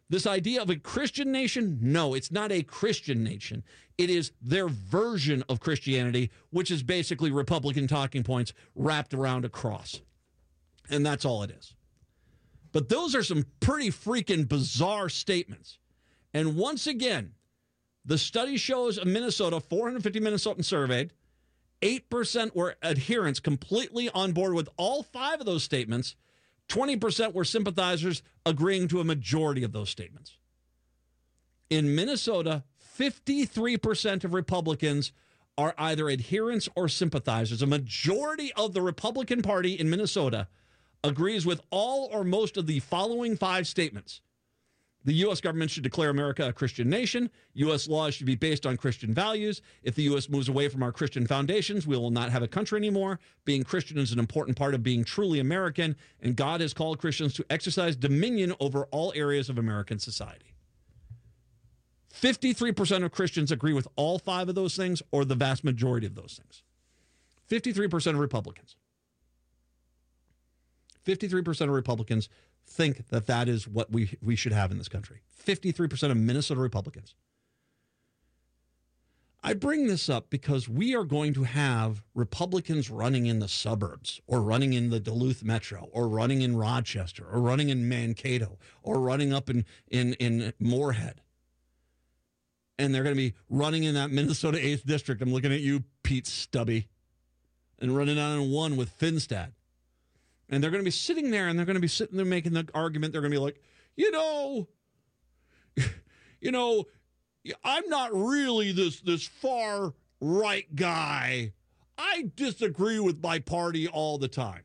This idea of a Christian nation, no, it's not a Christian nation. It is their version of Christianity, which is basically Republican talking points wrapped around a cross. And that's all it is. But those are some pretty freaking bizarre statements. And once again, the study shows in Minnesota, 450 Minnesotans surveyed, 8% were adherents completely on board with all 5 of those statements. 20% were sympathizers agreeing to a majority of those statements. In Minnesota, 53% of Republicans are either adherents or sympathizers. A majority of the Republican Party in Minnesota agrees with all or most of the following 5 statements. The U.S. government should declare America a Christian nation. U.S. laws should be based on Christian values. If the U.S. moves away from our Christian foundations, we will not have a country anymore. Being Christian is an important part of being truly American, and God has called Christians to exercise dominion over all areas of American society. 53% of Christians agree with all 5 of those things or the vast majority of those things. 53% of Republicans. 53% of Republicans think that that is what we should have in this country. 53% of Minnesota Republicans. I bring this up because we are going to have Republicans running in the suburbs or running in the Duluth Metro or running in Rochester or running in Mankato or running up in Moorhead. And they're going to be running in that Minnesota 8th District. I'm looking at you, Pete Stubby. And running out on 1 with Finstad. And they're going to be sitting there, and they're going to be sitting there making the argument. They're going to be like, you know, I'm not really this far right guy. I disagree with my party all the time.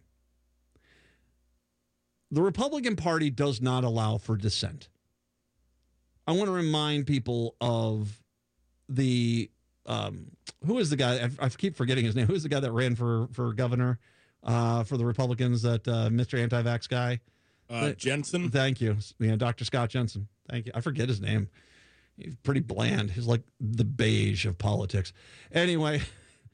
The Republican Party does not allow for dissent. I want to remind people of the who is the guy? I keep forgetting his name. Who is the guy that ran for governor? For the Republicans, that Mr. Anti-Vax guy. Jensen. Thank you. Yeah, Dr. Scott Jensen. Thank you. I forget his name. He's pretty bland. He's like the beige of politics. Anyway,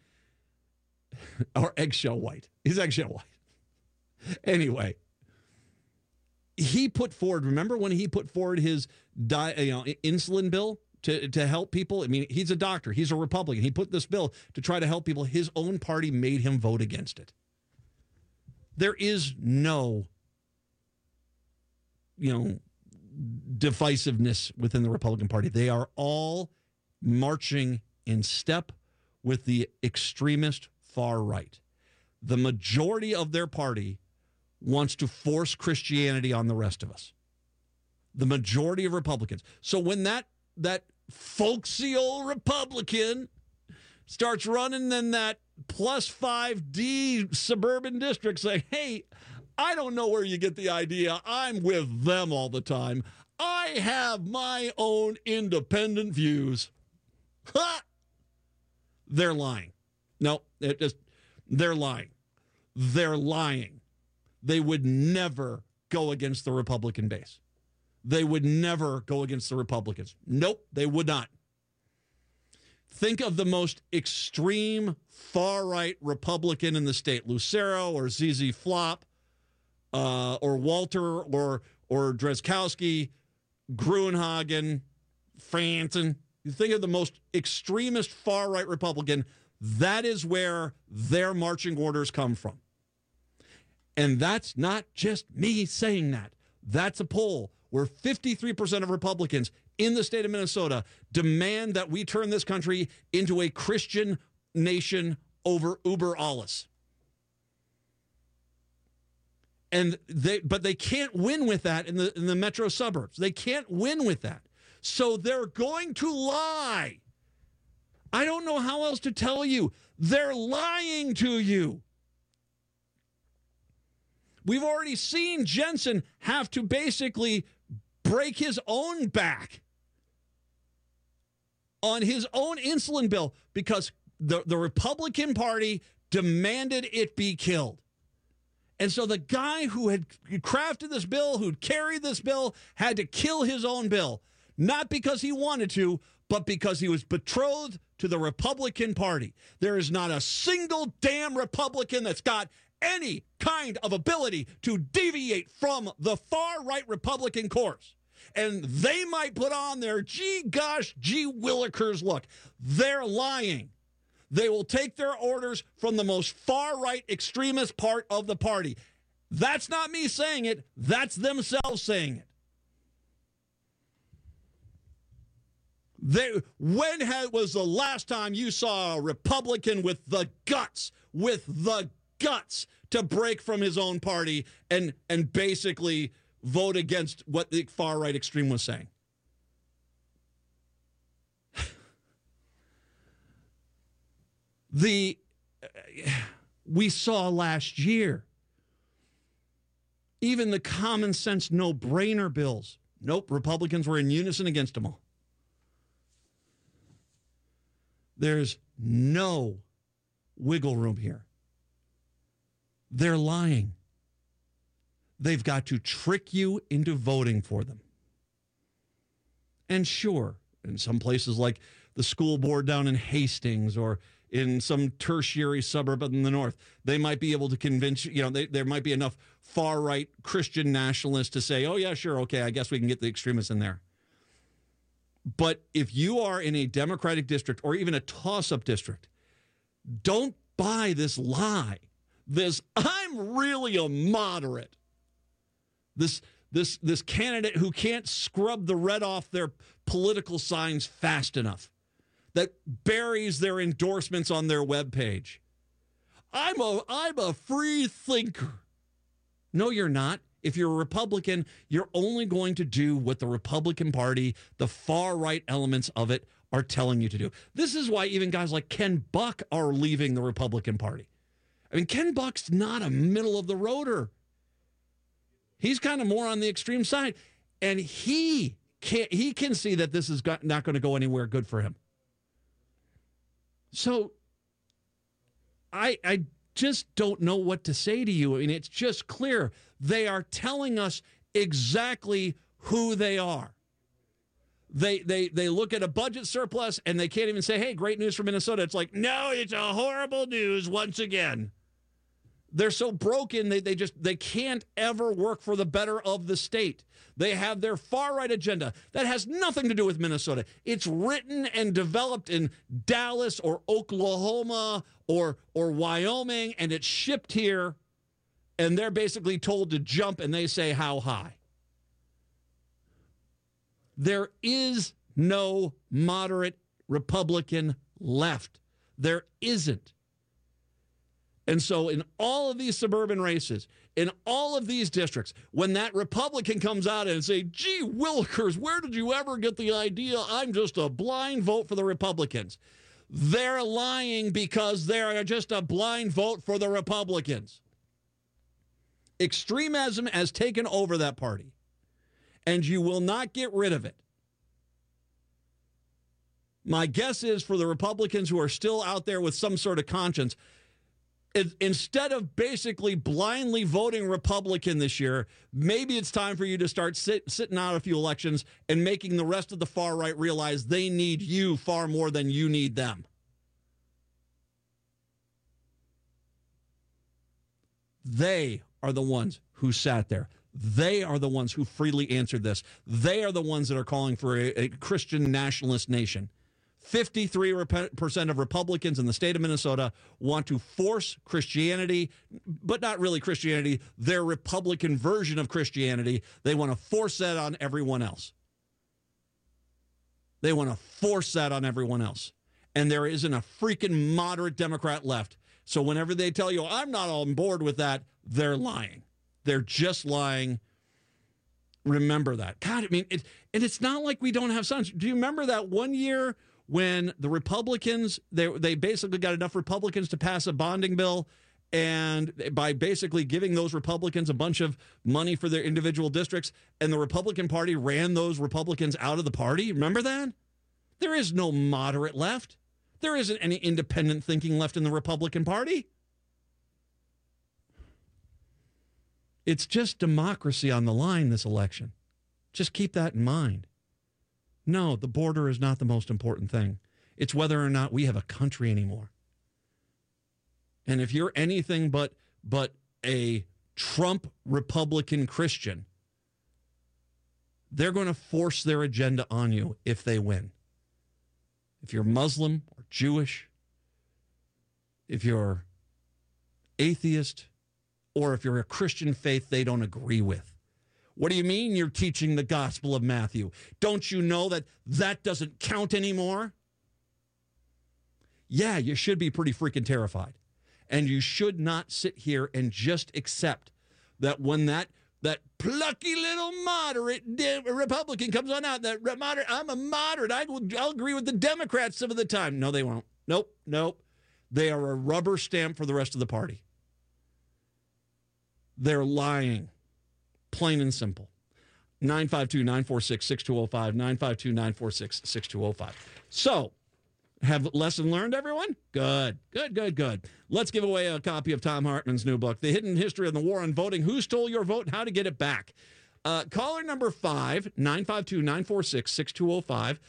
or eggshell white. He's eggshell white. Anyway, he put forward, remember when he put forward his insulin bill to help people? I mean, he's a doctor. He's a Republican. He put this bill to try to help people. His own party made him vote against it. There is no, divisiveness within the Republican Party. They are all marching in step with the extremist far right. The majority of their party wants to force Christianity on the rest of us. The majority of Republicans. So when that folksy old Republican starts running in that plus 5D suburban district saying, hey, I don't know where you get the idea. I'm with them all the time. I have my own independent views. Ha! They're lying. No, they're lying. They're lying. They would never go against the Republican base. They would never go against the Republicans. Nope, they would not. Think of the most extreme far-right Republican in the state, Lucero or ZZ Flop, or Walter or Drazkowski, Gruenhagen, Franson. You think of the most extremist far-right Republican, that is where their marching orders come from. And that's not just me saying that. That's a poll where 53% of Republicans in the state of Minnesota demand that we turn this country into a Christian nation over uber alles. But they can't win with that in the metro suburbs. They can't win with that. So they're going to lie. I don't know how else to tell you. They're lying to you. We've already seen Jensen have to basically break his own back on his own insulin bill because the Republican Party demanded it be killed. And so the guy who had crafted this bill, who'd carried this bill, had to kill his own bill, not because he wanted to, but because he was betrothed to the Republican Party. There is not a single damn Republican that's got any kind of ability to deviate from the far-right Republican course. And they might put on their gee willikers look. They're lying. They will take their orders from the most far-right extremist part of the party. That's not me saying it. That's themselves saying it. When was the last time you saw a Republican with the guts to break from his own party and basically vote against what the far-right extreme was saying? We saw last year, even the common sense no-brainer bills. Nope, Republicans were in unison against them all. There's no wiggle room here. They're lying. They've got to trick you into voting for them. And sure, in some places like the school board down in Hastings or in some tertiary suburb in the north, they might be able to convince you, there might be enough far-right Christian nationalists to say, oh, yeah, sure, okay, I guess we can get the extremists in there. But if you are in a Democratic district or even a toss-up district, don't buy this lie. This, I'm really a moderate. This candidate who can't scrub the red off their political signs fast enough, that buries their endorsements on their webpage. I'm a free thinker. No, you're not. If you're a Republican, you're only going to do what the Republican Party, the far-right elements of it, are telling you to do. This is why even guys like Ken Buck are leaving the Republican Party. I mean, Ken Buck's not a middle-of-the-roader. He's kind of more on the extreme side. And he can see that this is not going to go anywhere good for him. So I just don't know what to say to you. I mean, it's just clear. They are telling us exactly who they are. They look at a budget surplus and they can't even say, hey, great news for Minnesota. It's like, no, it's a horrible news once again. They're so broken, they can't ever work for the better of the state. They have their far-right agenda. That has nothing to do with Minnesota. It's written and developed in Dallas or Oklahoma or Wyoming, and it's shipped here, and they're basically told to jump, and they say, how high? There is no moderate Republican left. There isn't. And so in all of these suburban races, in all of these districts, when that Republican comes out and say, gee willikers, where did you ever get the idea I'm just a blind vote for the Republicans? They're lying because they're just a blind vote for the Republicans. Extremism has taken over that party, and you will not get rid of it. My guess is for the Republicans who are still out there with some sort of conscience, instead of basically blindly voting Republican this year, maybe it's time for you to start sitting out a few elections and making the rest of the far right realize they need you far more than you need them. They are the ones who sat there. They are the ones who freely answered this. They are the ones that are calling for a Christian nationalist nation. 53% of Republicans in the state of Minnesota want to force Christianity, but not really Christianity, their Republican version of Christianity. They want to force that on everyone else. They want to force that on everyone else. And there isn't a freaking moderate Democrat left. So whenever they tell you, I'm not on board with that, they're lying. They're just lying. Remember that. God, I mean, it's not like we don't have sons. Do you remember that one year when the Republicans, they basically got enough Republicans to pass a bonding bill, and by basically giving those Republicans a bunch of money for their individual districts, and the Republican Party ran those Republicans out of the party? Remember that? There is no moderate left. There isn't any independent thinking left in the Republican Party. It's just democracy on the line this election. Just keep that in mind. No, the border is not the most important thing. It's whether or not we have a country anymore. And if you're anything but a Trump Republican Christian, They're going to force their agenda on you if they win. If you're Muslim or Jewish, if you're atheist, or if you're a Christian faith they don't agree with. What do you mean you're teaching the Gospel of Matthew? Don't you know that that doesn't count anymore? Yeah, you should be pretty freaking terrified. And you should not sit here and just accept that when that plucky little moderate Republican comes on out, I'm a moderate, I'll agree with the Democrats some of the time. No, they won't. Nope. They are a rubber stamp for the rest of the party. They're lying. Plain and simple. 952-946-6205, 952-946-6205. So, have lesson learned, everyone? Good. Let's give away a copy of Thom Hartmann's new book, The Hidden History of the War on Voting, Who Stole Your Vote and How to Get It Back. Caller number 5, 952-946-6205,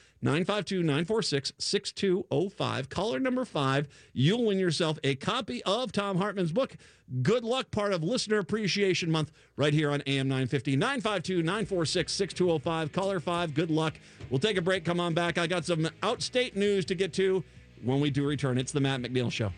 952-946-6205. Caller number 5, you'll win yourself a copy of Thom Hartmann's book. Good luck, part of Listener Appreciation Month, right here on AM 950. 952-946-6205. Caller 5, good luck. We'll take a break. Come on back. I got some outstate news to get to when we do return. It's the Matt McNeil Show.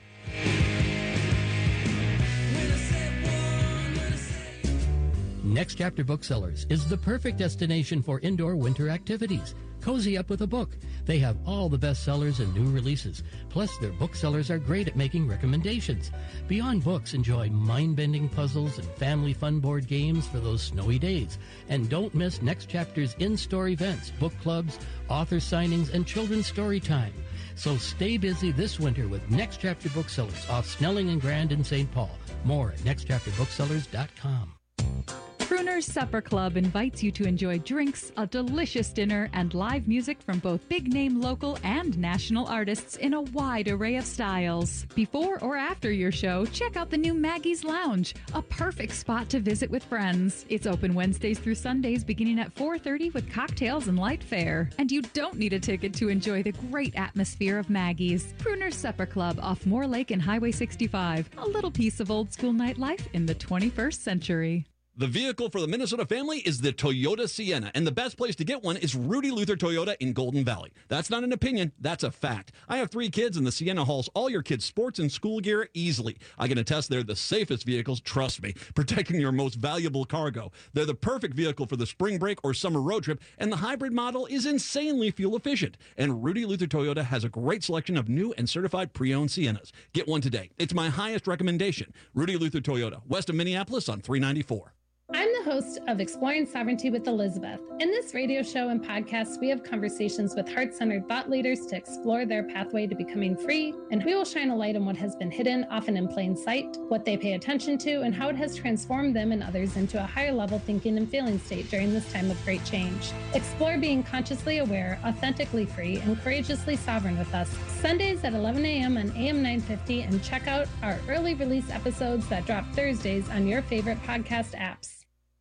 Next Chapter Booksellers is the perfect destination for indoor winter activities. Cozy up with a book. They have all the bestsellers and new releases. Plus, their booksellers are great at making recommendations. Beyond books, enjoy mind-bending puzzles and family fun board games for those snowy days. And don't miss Next Chapter's in-store events, book clubs, author signings, and children's story time. So stay busy this winter with Next Chapter Booksellers off Snelling and Grand in St. Paul. More at nextchapterbooksellers.com. Crooner's Supper Club invites you to enjoy drinks, a delicious dinner, and live music from both big-name local and national artists in a wide array of styles. Before or after your show, check out the new Maggie's Lounge, a perfect spot to visit with friends. It's open Wednesdays through Sundays beginning at 4:30 with cocktails and light fare. And you don't need a ticket to enjoy the great atmosphere of Maggie's. Crooner's Supper Club off Moore Lake and Highway 65. A little piece of old school nightlife in the 21st century. The vehicle for the Minnesota family is the Toyota Sienna, and the best place to get one is Rudy Luther Toyota in Golden Valley. That's not an opinion, that's a fact. I have 3 kids, and the Sienna hauls all your kids' sports and school gear easily. I can attest they're the safest vehicles, trust me, protecting your most valuable cargo. They're the perfect vehicle for the spring break or summer road trip, and the hybrid model is insanely fuel efficient. And Rudy Luther Toyota has a great selection of new and certified pre-owned Siennas. Get one today. It's my highest recommendation. Rudy Luther Toyota, west of Minneapolis on 394. I'm the host of Exploring Sovereignty with Elizabeth. In this radio show and podcast, we have conversations with heart-centered thought leaders to explore their pathway to becoming free, and we will shine a light on what has been hidden, often in plain sight, what they pay attention to, and how it has transformed them and others into a higher level thinking and feeling state during this time of great change. Explore being consciously aware, authentically free, and courageously sovereign with us. Sundays at 11 a.m. on AM 950, and check out our early release episodes that drop Thursdays on your favorite podcast apps.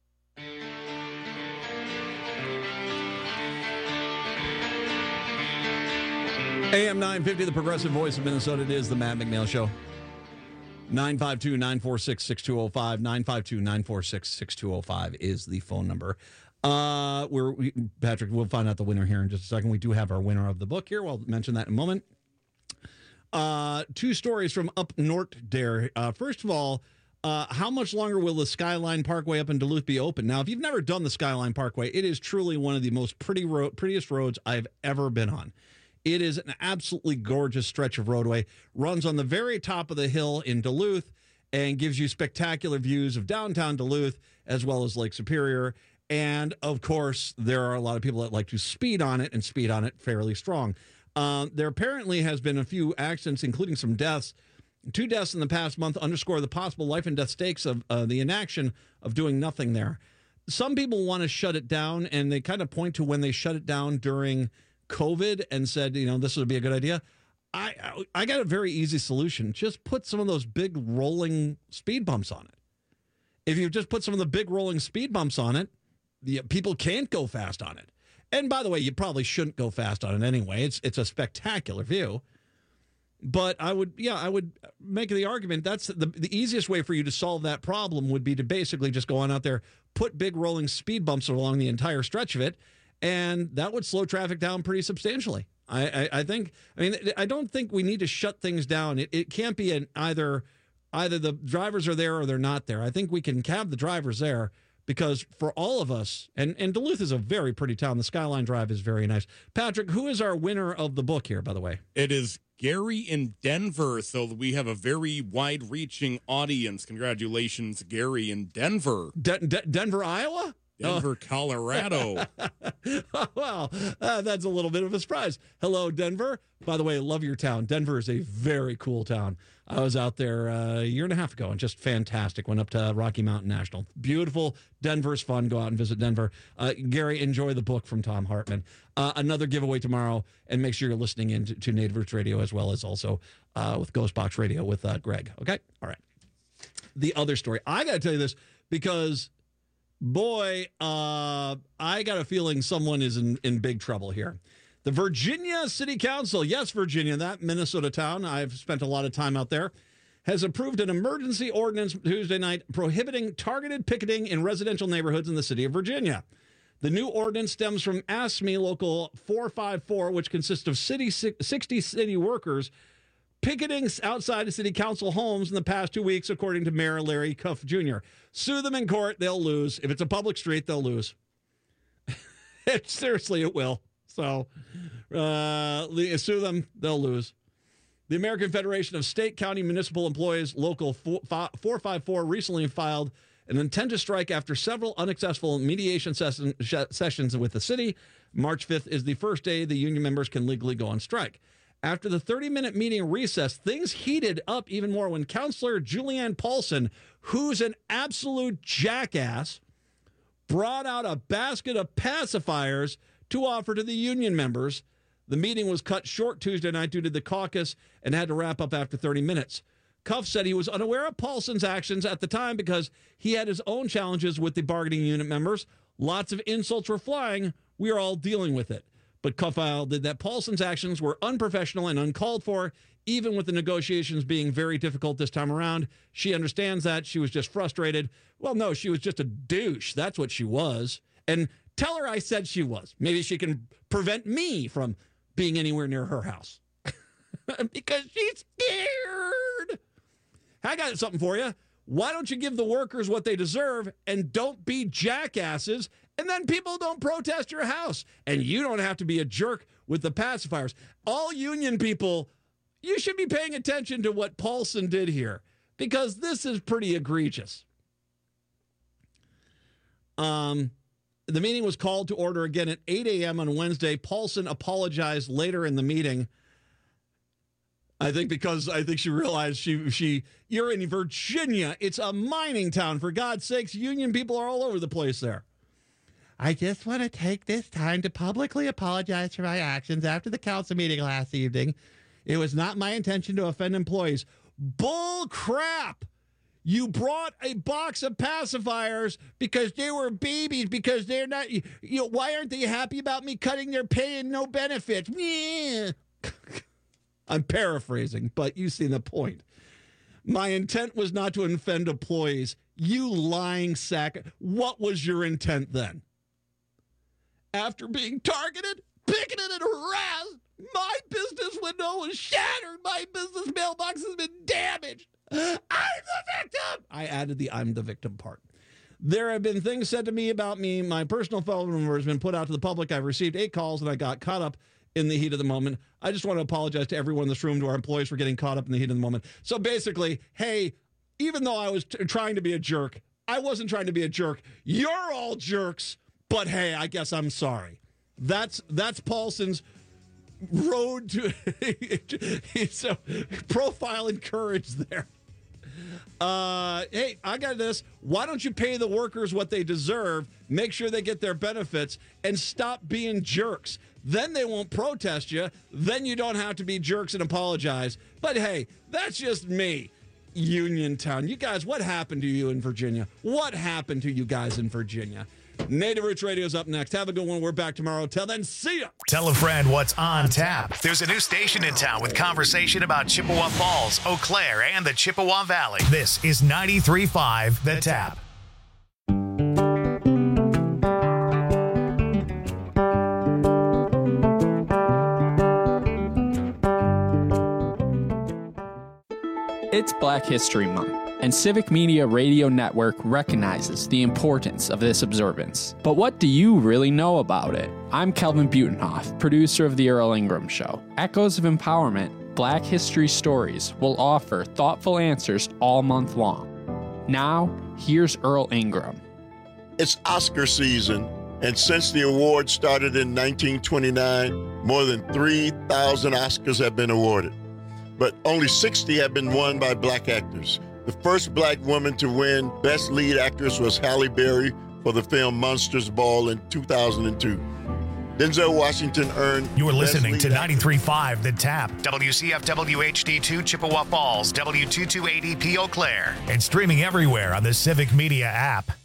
AM 950, the progressive voice of Minnesota. It is the Matt McNeil Show. 952-946-6205. 952-946-6205 is the phone number. Patrick, we'll find out the winner here in just a second. We do have our winner of the book here. We'll mention that in a moment. 2 stories from up north there. First of all, how much longer will the Skyline Parkway up in Duluth be open? Now, if you've never done the Skyline Parkway, it is truly one of the most prettiest roads I've ever been on. It is an absolutely gorgeous stretch of roadway, runs on the very top of the hill in Duluth and gives you spectacular views of downtown Duluth as well as Lake Superior. And, of course, there are a lot of people that like to speed on it and speed on it fairly strong. There apparently has been a few accidents, including some deaths. 2 deaths in the past month underscore the possible life and death stakes of the inaction of doing nothing there. Some people want to shut it down, and they kind of point to when they shut it down during COVID and said, this would be a good idea. I got a very easy solution. Just put some of those big rolling speed bumps on it. If you just put some of the big rolling speed bumps on it, people can't go fast on it. And by the way, you probably shouldn't go fast on it anyway. It's a spectacular view. But I would make the argument that's the easiest way for you to solve that problem would be to basically just go on out there, put big rolling speed bumps along the entire stretch of it, and that would slow traffic down pretty substantially. I don't think we need to shut things down. It can't be an either the drivers are there or they're not there. I think we can have the drivers there because for all of us, and Duluth is a very pretty town. The Skyline Drive is very nice. Patrick, who is our winner of the book here, by the way? It is Gary in Denver, so we have a very wide-reaching audience. Congratulations, Gary in Denver. Denver, Iowa? Denver, Colorado. Well, that's a little bit of a surprise. Hello, Denver. By the way, I love your town. Denver is a very cool town. I was out there a year and a half ago and just fantastic. Went up to Rocky Mountain National. Beautiful. Denver's fun. Go out and visit Denver. Gary, enjoy the book from Tom Hartman. Another giveaway tomorrow, and make sure you're listening in to Native Roots Radio as well as also with Ghost Box Radio with Greg. Okay? All right. The other story. I got to tell you this because... boy, I got a feeling someone is in big trouble here. The Virginia City Council, yes, Virginia, that Minnesota town, I've spent a lot of time out there, has approved an emergency ordinance Tuesday night prohibiting targeted picketing in residential neighborhoods in the city of Virginia. The new ordinance stems from ASME Local 454, which consists of 60 city workers picketing outside of city council homes in the past 2 weeks, according to Mayor Larry Cuff Jr. Sue them in court, they'll lose. If it's a public street, they'll lose. Seriously, it will. So sue them, they'll lose. The American Federation of State, County, Municipal Employees, Local 454, recently filed an intent to strike after several unsuccessful mediation sessions with the city. March 5th is the first day the union members can legally go on strike. After the 30-minute meeting recess, things heated up even more when Councilor Julianne Paulson, who's an absolute jackass, brought out a basket of pacifiers to offer to the union members. The meeting was cut short Tuesday night due to the caucus and had to wrap up after 30 minutes. Cuff said he was unaware of Paulson's actions at the time because he had his own challenges with the bargaining unit members. Lots of insults were flying. We are all dealing with it. But Cuff added that Paulson's actions were unprofessional and uncalled for, even with the negotiations being very difficult this time around. She understands that. She was just frustrated. Well, no, she was just a douche. That's what she was. And tell her I said she was. Maybe she can prevent me from being anywhere near her house. Because she's scared. I got something for you. Why don't you give the workers what they deserve and don't be jackasses, and then people don't protest your house, and you don't have to be a jerk with the pacifiers. All union people, you should be paying attention to what Paulson did here, because this is pretty egregious. The meeting was called to order again at 8 a.m. on Wednesday. Paulson apologized later in the meeting. I think she realized you're in Virginia. It's a mining town. For God's sakes, union people are all over the place there. I just want to take this time to publicly apologize for my actions after the council meeting last evening. It was not my intention to offend employees. Bull crap! You brought a box of pacifiers because they were babies, because they're not, why aren't they happy about me cutting their pay and no benefits? I'm paraphrasing, but you see the point. My intent was not to offend employees. You lying sack. What was your intent then? After being targeted, picketed, and harassed, my business window was shattered. My business mailbox has been damaged. I'm the victim. I added the I'm the victim part. There have been things said to me about me. My personal phone number has been put out to the public. I've received 8 calls, and I got caught up in the heat of the moment. I just want to apologize to everyone in this room, to our employees, for getting caught up in the heat of the moment. So basically, hey, even though I was trying to be a jerk, I wasn't trying to be a jerk. You're all jerks, but hey, I guess I'm sorry. That's Paulson's road to so profile and courage there. Hey, I got this. Why don't you pay the workers what they deserve, make sure they get their benefits, and stop being jerks? Then they won't protest you. Then you don't have to be jerks and apologize. But hey, that's just me. Uniontown. You guys, what happened to you in Virginia? What happened to you guys in Virginia? Native Roots Radio is up next. Have a good one. We're back tomorrow. Till then, see ya. Tell a friend what's on tap. There's a new station in town with conversation about Chippewa Falls, Eau Claire, and the Chippewa Valley. This is 93.5 The Tap. It's Black History Month, and Civic Media Radio Network recognizes the importance of this observance. But what do you really know about it? I'm Kelvin Butenhoff, producer of The Earl Ingram Show. Echoes of Empowerment, Black History Stories will offer thoughtful answers all month long. Now, here's Earl Ingram. It's Oscar season, and since the award started in 1929, more than 3,000 Oscars have been awarded. But only 60 have been won by black actors. The first black woman to win Best Lead Actress was Halle Berry for the film Monsters Ball in 2002. Denzel Washington earned... You are listening to 93.5 The Tap, WCFW HD2 Chippewa Falls, W228EP Eau Claire, and streaming everywhere on the Civic Media app.